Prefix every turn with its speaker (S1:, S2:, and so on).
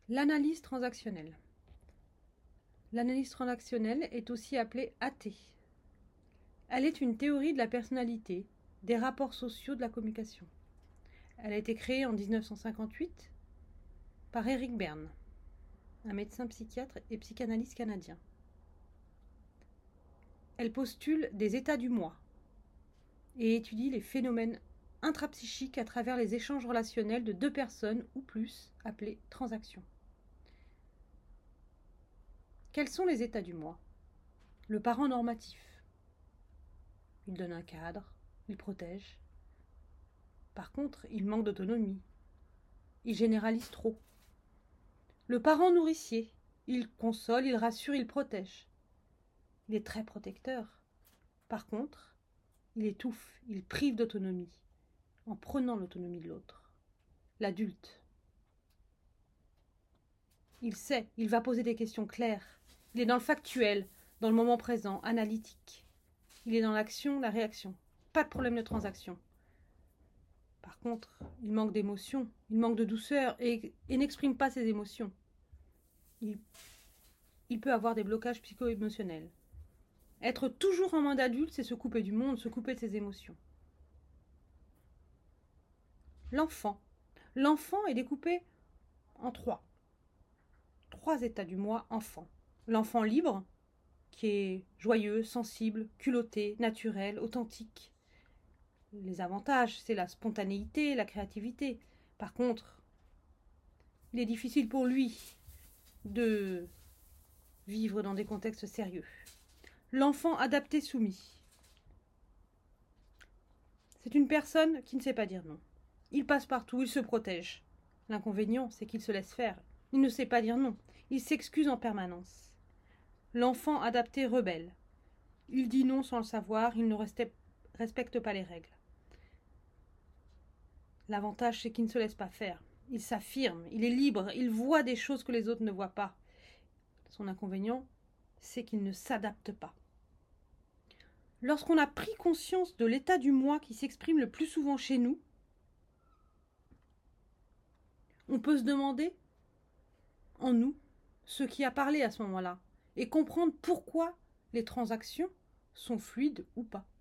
S1: L'analyse transactionnelle. L'analyse transactionnelle est aussi appelée AT. Elle est une théorie de la personnalité, des rapports sociaux de la communication. Elle a été créée en 1958 par Eric Berne, un médecin psychiatre et psychanalyste canadien. Elle postule des états du moi et étudie les phénomènes intrapsychiques à travers les échanges relationnels de deux personnes ou plus, appelés transactions. Quels sont les états du moi? Le parent normatif. Il donne un cadre, il protège. Par contre, il manque d'autonomie. Il généralise trop. Le parent nourricier. Il console, il rassure, il protège. Il est très protecteur. Par contre, il étouffe, il prive d'autonomie, en prenant l'autonomie de l'autre. L'adulte. Il sait, il va poser des questions claires. Il est dans le factuel, dans le moment présent, analytique. Il est dans l'action, la réaction. Pas de problème de transaction. Par contre, il manque d'émotion, il manque de douceur et n'exprime pas ses émotions. Il peut avoir des blocages psycho-émotionnels. Être toujours en mode adulte, c'est se couper du monde, se couper de ses émotions. L'enfant. L'enfant est découpé en trois états du moi enfant. L'enfant libre, qui est joyeux, sensible, culotté, naturel, authentique. Les avantages, c'est la spontanéité, la créativité. Par contre, il est difficile pour lui de vivre dans des contextes sérieux. L'enfant adapté soumis. C'est une personne qui ne sait pas dire non. Il passe partout, il se protège. L'inconvénient, c'est qu'il se laisse faire. Il ne sait pas dire non. Il s'excuse en permanence. L'enfant adapté rebelle. Il dit non sans le savoir, il ne respecte pas les règles. L'avantage, c'est qu'il ne se laisse pas faire. Il s'affirme, il est libre, il voit des choses que les autres ne voient pas. Son inconvénient, c'est qu'il ne s'adapte pas. Lorsqu'on a pris conscience de l'état du moi qui s'exprime le plus souvent chez nous, on peut se demander, en nous, ce qui a parlé à ce moment-là, et comprendre pourquoi les transactions sont fluides ou pas.